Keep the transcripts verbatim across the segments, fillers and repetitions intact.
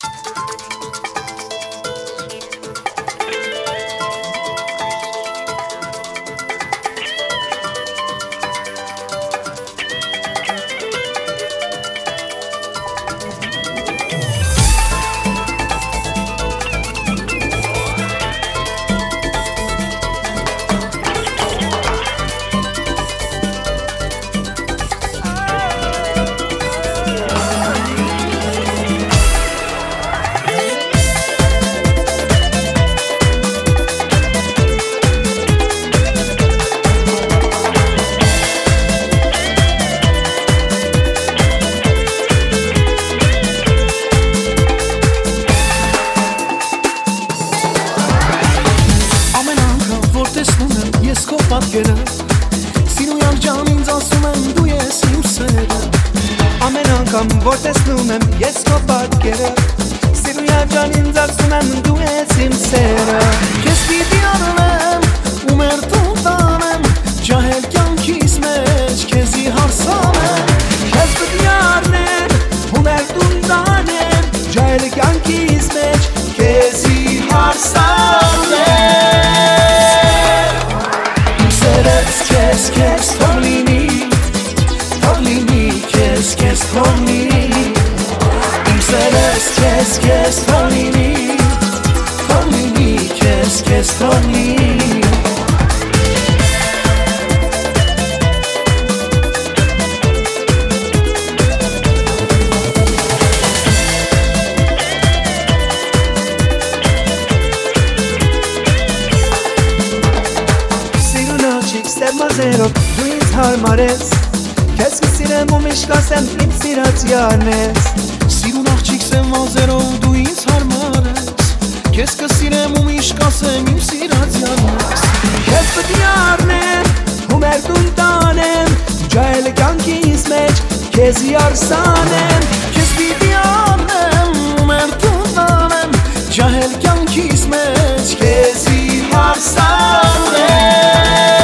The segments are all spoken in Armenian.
պատկերը Սիրուն ջան ինձ ասում եմ դու ես իմ սերը Ամեն անգամ որ տեսնում եմ ես քո պատկերը Սիրուն ջան ինձ ասում եմ դու ես իմ սերը Քեզ պիտի անեմ ու մեր տուն տանեմ Ջահել կյանքիս մեջ քեզի հարսանեմ Քեզ պիտի առնեմ ու մեր տուն տանեմ Ջահել կյանքիս մեջ քեզի հարսանեմ Kes kes tonini, tonini, kes kes tonini. İmseles kes kes tonini, tonini, kes kes tonini. Mazero, du ինձ հարմար ես Քեզ կսիրեմ ու միշտ կասեմ իմ սիրած յարն ես Սիրուն աղջիկ սեմ մազերով դու ինձ հարմար ես Քեզ կսիրեմ ու միշտ կասեմ իմ սիրած յարն ես Քեզ պիտի առնեմ ու մեր տուն տանեմ Ջահել կյանքիս մեջ քեզի արսանեմ Քեզ պիտի առնեմ ու մեր տուն տանեմ Ջահել կյանքիս մեջ քեզի հարսանեմ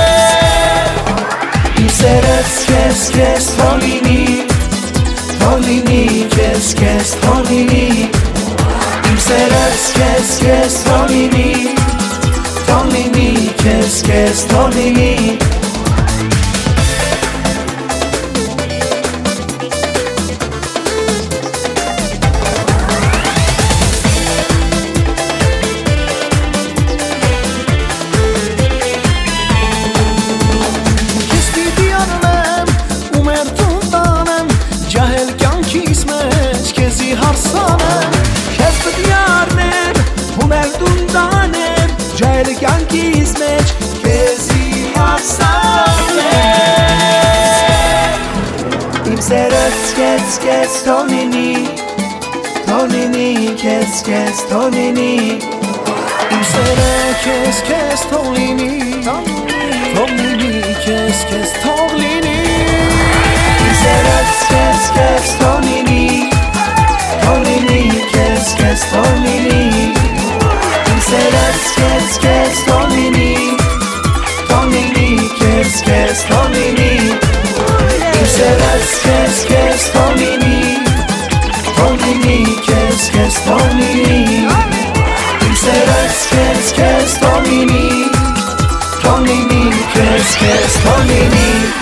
Seres kes kes tonini, tonini kes kes tonini. Seres kes kes tonini, tonini kes kes tonini. Կյանքիս մեջ քեզի հարսանեմ Իմ սերս քեզ քեզ թոնինի Թոնինի քեզ քեզ թոնինի Իմ սերը քեզ քեզ թոնինի Թոնինի քեզ քեզ թոնինի Իմ սերս քեզ քեզ թոնինի Թոնինի քեզ քեզ թոնինի Seres kes kes tonini, tonini kes kes tonini. Seres kes kes tonini, tonini kes kes tonini. Seres kes kes tonini, tonini kes kes tonini.